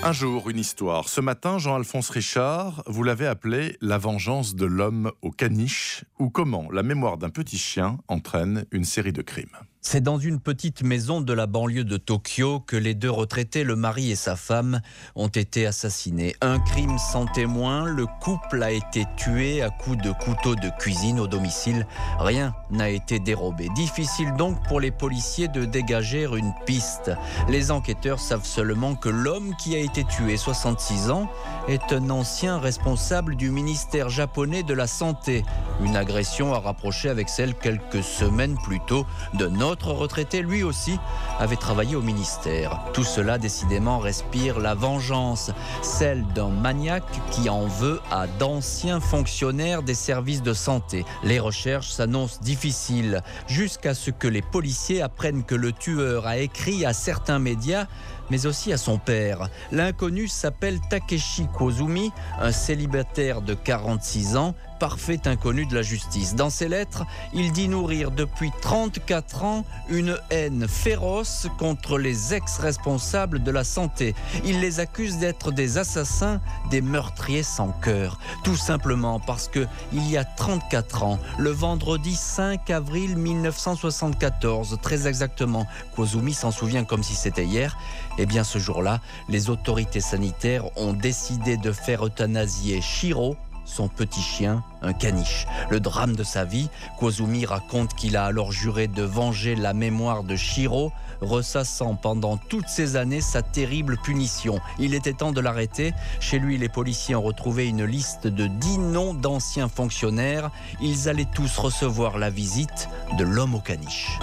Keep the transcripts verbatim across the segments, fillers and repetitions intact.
Un jour, une histoire. Ce matin, Jean-Alphonse Richard, vous l'avez appelé « La vengeance de l'homme au caniche » ou comment la mémoire d'un petit chien entraîne une série de crimes. C'est dans une petite maison de la banlieue de Tokyo que les deux retraités, le mari et sa femme, ont été assassinés. Un crime sans témoin, le couple a été tué à coups de couteau de cuisine au domicile. Rien n'a été dérobé. Difficile donc pour les policiers de dégager une piste. Les enquêteurs savent seulement que l'homme qui a été tué, soixante-six ans, est un ancien responsable du ministère japonais de la Santé. Une agression à rapprocher avec celle quelques semaines plus tôt de notre Notre retraité, lui aussi, avait travaillé au ministère. Tout cela, décidément, respire la vengeance, celle d'un maniaque qui en veut à d'anciens fonctionnaires des services de santé. Les recherches s'annoncent difficiles, jusqu'à ce que les policiers apprennent que le tueur a écrit à certains médias, mais aussi à son père. L'inconnu s'appelle Takeshi Kozumi, un célibataire de quarante-six ans, parfait inconnu de la justice. Dans ses lettres, il dit nourrir depuis trente-quatre ans une haine féroce contre les ex-responsables de la santé. Il les accuse d'être des assassins, des meurtriers sans cœur. Tout simplement parce que, il y a trente-quatre ans, le vendredi cinq avril mille neuf cent soixante-quatorze, très exactement, Kozumi s'en souvient comme si c'était hier, eh bien ce jour-là, les autorités sanitaires ont décidé de faire euthanasier Shiro, son petit chien, un caniche. Le drame de sa vie, Kozumi raconte qu'il a alors juré de venger la mémoire de Shiro, ressassant pendant toutes ces années sa terrible punition. Il était temps de l'arrêter. Chez lui, les policiers ont retrouvé une liste de dix noms d'anciens fonctionnaires. Ils allaient tous recevoir la visite de l'homme au caniche.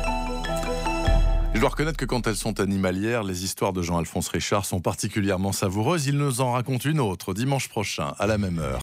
Je dois reconnaître que quand elles sont animalières, les histoires de Jean-Alphonse Richard sont particulièrement savoureuses. Il nous en raconte une autre dimanche prochain, à la même heure.